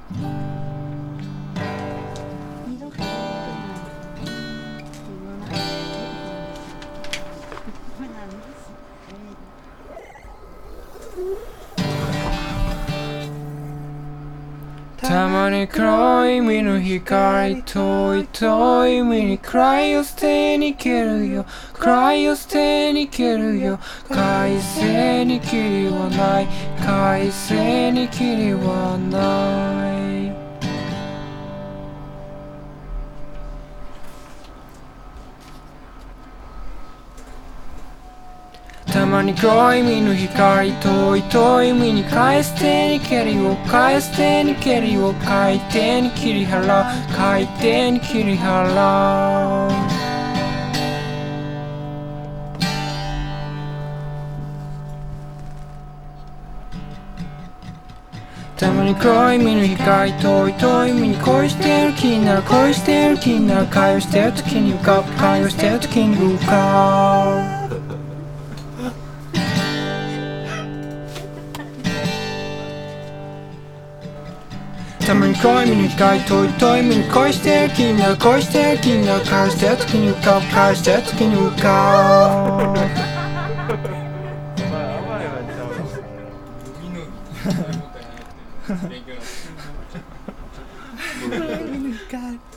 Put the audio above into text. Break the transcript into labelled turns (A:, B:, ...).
A: 二度と言わないでなんです
B: たまに黒い海の光遠い遠い海に暗いを捨てに行けるよ暗いを捨てに行けるよ快晴にきりはない快晴にきりはないたまに黒い海の光遠い遠い海に返してに蹴りを返してに蹴りを海底に切り払う海底に切り払うたまに黒い海の光遠い遠い海に恋してる気になる恋してる気になる会話してる時に浮かぶ会話してる時に浮かぶたまに黒い海の光遠い遠い海に恋してる気になる恋してる気になる会話してる時に浮かぶ会話してる時に浮かぶ
C: 勉強になってる。